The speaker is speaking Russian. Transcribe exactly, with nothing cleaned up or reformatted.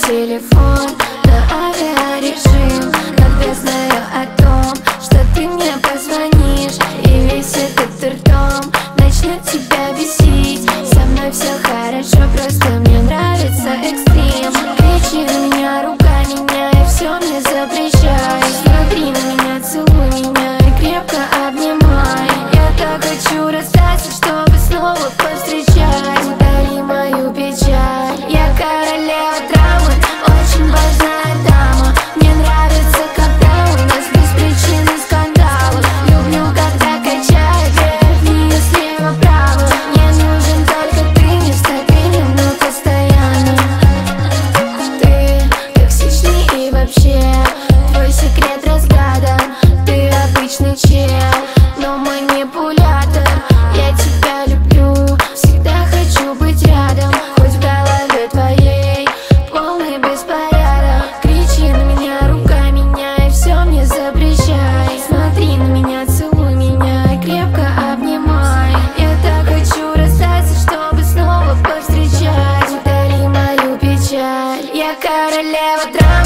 телефон на авиарежим, когда знаю о том, что ты мне позвонишь, и весь этот ртом начнет тебя бесить. Со мной все хорошо, просто мне нравится экстрим. Кричи на меня, ругай меня, и все мне запрещай. Смотри на меня, целуй меня и крепко обнимай. Я так хочу расстаться, чтобы снова повстречать. Удали мою печаль. Я королева драмы, очень важная дама. Мне нравится, когда у нас без причины скандалы. Люблю, когда качает вверх-вниз, слева-право. Мне нужен только ты, не в стабильно, но постоянно. Ты токсичный и вообще твой секрет разгадан. Ты обычный чел, но манипулятор. Я тебя люблю, всегда хочу быть рядом. Хоть в голове твоей полный беспорядок. Кричи на меня, ругай меня, и все мне запрещай. Смотри на меня, целуй меня и крепко обнимай. Я так хочу расстаться, чтобы снова повстречать. Удали мою печаль. Я королева драмы.